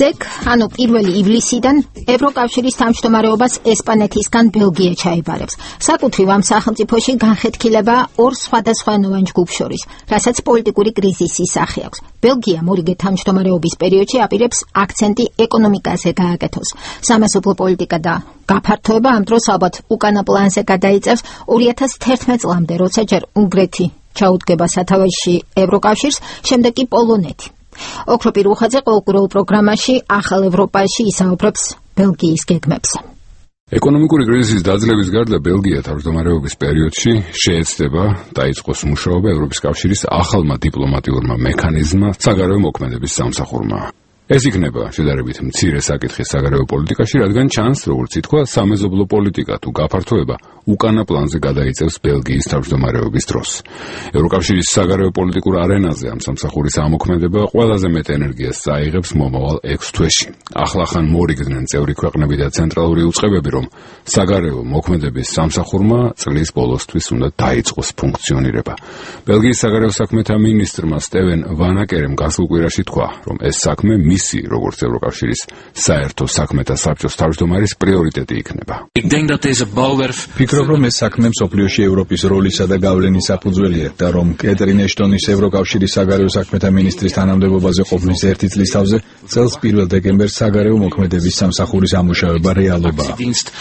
ზეგ, ანუ 1 ივლისიდან ევროკავშირის თავმჯდომარეობას ესპანეთისგან ბელგია ჩაიბარებს. საკუთრივ ამ სახელმწიფოში განხეთქილება ორ სხვადასხვანოვან ჯგუფს შორის, რასაც პოლიტიკური კრიზისის სახე აქვს. ბელგია მორიგე თავმჯდომარეობის პერიოდში აპირებს აქცენტი ეკონომიკაზე გააკეთოს. სამეზობლო პოლიტიკა და გაფართოება ამ დროს ალბათ უკანა პლანზე გადაიწევს 2011 წლამდე, როცა ჯერ უნგრეთი ჩაუდგება სათავეში ევროკავშირს, შემდეგ კი პოლონეთი. ოქრო პირუხაძე ყოველკვირეულ პროგრამაში ახალ ევროპაში ისაუბრებს ბელგიის გეგმებზე. ეკონომიკური კრიზისის დაძლევის გარდა ბელგია თავმჯდომარეობის პერიოდში შეეცდება დაიწყოს მუშაობა ევროპის კავშირის ახალმა დიპლომატიურმა მექანიზმმა საგარეო მოქმედების სამსახურმა. ეს იქნება შედარებით მცირე საკითხი საგარეო პოლიტიკაში, რადგან ჩანს, როგორც ითქვა, სამეზობლო პოლიტიკა თუ გაფართოება უკანა პლანზე გადაიწევს ბელგიის თავმჯდომარეობის დროს. ევროკავშირის საგარეო პოლიტიკურ არენაზე ამ სამსახურის ამოქმედება ყველაზე მეტ ენერგიას წაიღებს მომავალ 6 თვეში. ახლახან მორიგდნენ წევრი ქვეყნები და ცენტრალური უწყებები, რომ საგარეო მოქმედების სამსახურმა წლის ბოლოსთვის უნდა დაიწყოს ფუნქციონირება. ბელგიის საგარეო საქმეთა მინისტრმა სტევენ ვანაკერემ გასულ კვირაში თქვა, რომ ეს საქმე როგორც ევროკავშირის საერთო საქმეთა საბჭოს თავმჯდომარის პრიორიტეტი იქნება. ფიქრობ, რომ ეს საქმე მსოფლიოში ევროპის როლისა და გავლენის საფუძველია და რომ კეტრინ ეშტონის ევროკავშირის საგარეო საქმეთა მინისტრის თანამდებობაზე ყოფნის 1 წლის თავზე წელს 1 დეკემბერს საგარეო მოქმედების სამსახურის ამუშავება რეალობაა.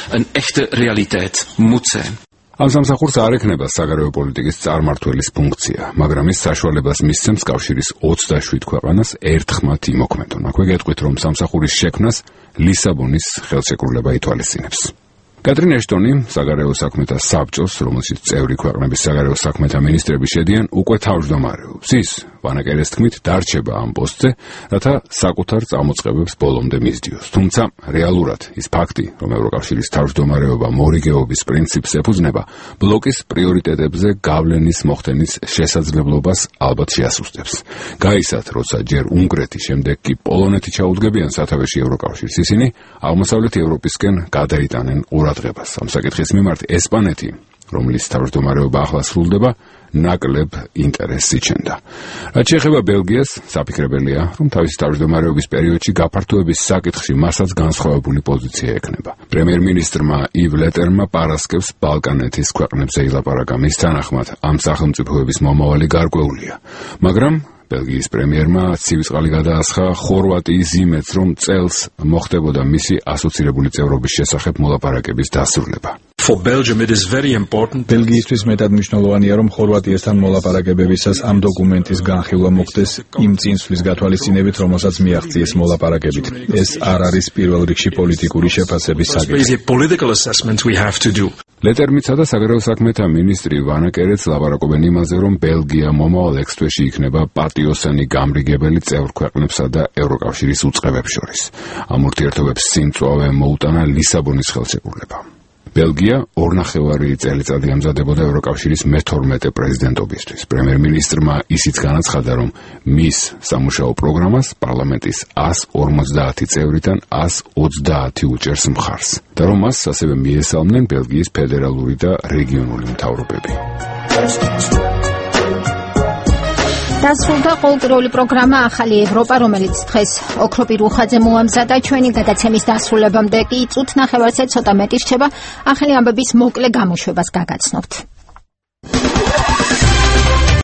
ამ სამსახურს არ ექნება საგარეო პოლიტიკის წარმმართველის ფუნქცია, მაგრამ ის საშუალებას მისცემს კავშირის 27 ქვეყანას ერთხმად იმოქმედონ. აქვე გეტყვით, რომ სამსახურის შექმნას ლისაბონის ხელშეკრულება ითვალისწინებს. კეტრინ ეშტონი საგარეო საქმეთა საბჭოს, რომელშიც წევრი ქვეყნების საგარეო საქმეთა მინისტრები შედიან, უკვე თავმჯდომარეობს. ის ვანაკერეს თქმით დარჩება ამ პოსტზე, რათა საკუთარ წამოწყებებს ბოლომდე მისდიოს. თუმცა რეალურად ის ფაქტი, რომ ევროკავშირის თავმჯდომარეობა მორიგეობის პრინციპს ეფუძნება, ბლოკის პრიორიტეტებზე გავლენის მოხდენის შესაძლებლობას ალბათ შეასუსტებს. გაისად, როცა ჯერ უნგრეთი, შემდეგ კი პოლონეთი ჩაუდგებიან სათავეში ევროკავშირს, ისინი აღმოსავლეთ ევროპისკენ გადაიტანენ ყურადღებას. ამ საკითხის მიმართ ესპანეთი, რომლის თავმჯდომარეობა ახლა სრულდება, ნაკლებ ინტერესს იჩენდა. რაც შეეხება ბელგიას, საფიქრებელია, რომ თავისი თავმჯდომარეობის პერიოდში გაფართოების საკითხში მასაც განსხვავებული პოზიცია ექნება. პრემიერ-მინისტრმა ივ ლეტერმა პარასკევს ბალკანეთის ქვეყნებზე ილაპარაკა. მის თანახმად ამ სახელმწიფოების მომავალი გარკვეულია, მაგრამ ბელგიის პრემიერმა ცივისყალი გადაასხა ხორვატიის იმედს, რომ წელს მოხდებოდა მისი ასოცირებული წევრობის შესახებ მოლაპარაკების დასრულება. ბელგიისთვის მეტად მნიშვნელოვანია, რომ ხორვატიასთან მოლაპარაკებებისას ამ დოკუმენტის განხილვა მოხდეს იმ წინსვლის გათვალისწინებით, რომელსაც მიაღწიეს მოლაპარაკებით. ეს არ არის პირველ რიგში პოლიტიკური შეფასების საკითხი. ლეტერმიცა და საგარეო საქმეთა მინისტრი ვანაკერეც ლაპარაკობენ იმაზე, რომ ბელგია მომავალ 6 თვეში იქნება პატიოსანი გამრიგებელი წევრ ქვეყნებსა და ევროკავშირის უწყებებს შორის. ამ ურთიერთობებს სიმწვავე მოუტანა ლისაბონის ხელშეკრულება. ბელგია 2,5 წელიწადი ამზადებოდა ევროკავშირის მე-12 პრეზიდენტობისთვის. პრემიერ-მინისტრმა ისიც განაცხადა, რომ მის სამუშაო პროგრამას პარლამენტის 150 წევრიდან 130 უჭერს მხარს და რომ მას ასევე მიესალმნენ ბელგიის ფედერალური და რეგიონული მთავრობები. დასრულდა ყოველკვირეული პროგრამა ახალი ევროპა, რომელიც დღეს ოქრო პირუხაძე მოამზადა. ჩვენი გადაცემის დასრულებამდე კი წუთ ნახევარზე ცოტა მეტი რჩება. ახალი ამბების მოკლე გამოშვებას გაგაცნობთ.